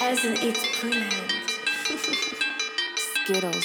Isn't it brilliant? Skittles.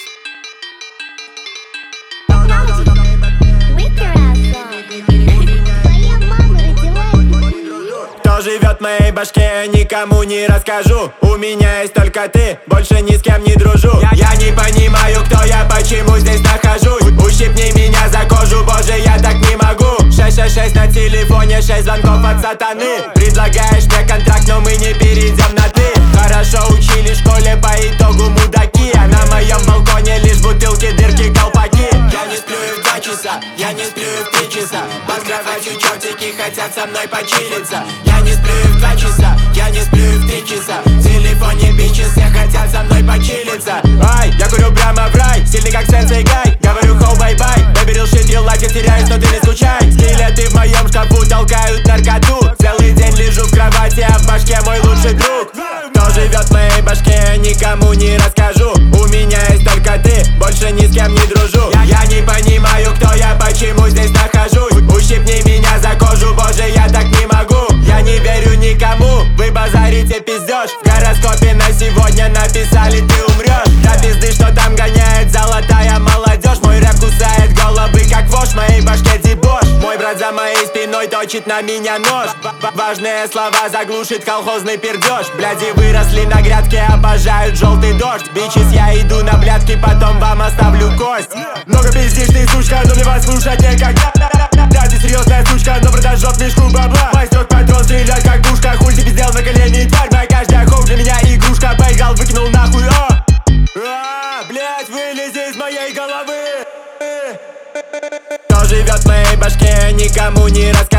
Wake your ass up. Твоя мама родила. Кто живет в моей башке, никому не расскажу. У меня есть только ты, больше ни с кем не дружу. Я не понимаю, кто я, почему здесь нахожусь. Ущипни меня за кожу, боже, я так не могу. 666 на телефоне, 6 звонков от сатаны. Предлагаешь мне контракт, но мы не перейдем на ты. Хорошо учили в школе, по итогу мудаки. А на моем балконе лишь бутылки, дырки, колпаки. Я не сплю и в 2 часа, я не сплю и в 3 часа. Под кроватью чертики хотят со мной почилиться. Я не сплю и в 2 часа, я не сплю и в 3 часа. В телефоне бичи все хотят со мной почилиться. Ай, я курю прямо в рай, сильный как сенсей Гай. Говорю хоу бай-бай, baby real shit, real life, я теряюсь, но ты не скучай. Скелеты в моем шкафу толкают наркоту. Целый день лежу в кровати, а в башке мой лучший друг. Кто живет в моей башке, никому не расскажу. У меня есть только ты, больше ни с кем не дружу. Я не понимаю, кто я, почему здесь нахожусь. Ущипни меня за кожу, боже, я так не могу. Я не верю никому, вы базарите пиздёж. В гороскопе на сегодня написали, ты умрёшь. Да пизды, что там гоняет золотая молодежь. Мой рэп кусает головы, как вошь, в моей башке дебош. Мой брат за моей спиной точит на меня нож. Важные слова заглушит колхозный пердёж. Бляди выросли на грядке, обожают желтый дождь. Бичес, я иду на блядки, потом вам оставлю кость. Много пиздишь ты, сучка, но мне вас слушать некогда. Да, ты серьезная сучка, но продажёт мешку бабла. Майстрок патрон, стреляй как пушка. Хуй ты пиздел на колени, тварь моя, каждая хоу для меня игрушка. Поиграл, выкинул нахуй, блядь, вылези из моей головы. Кто живет в моей башке, никому не расскажу.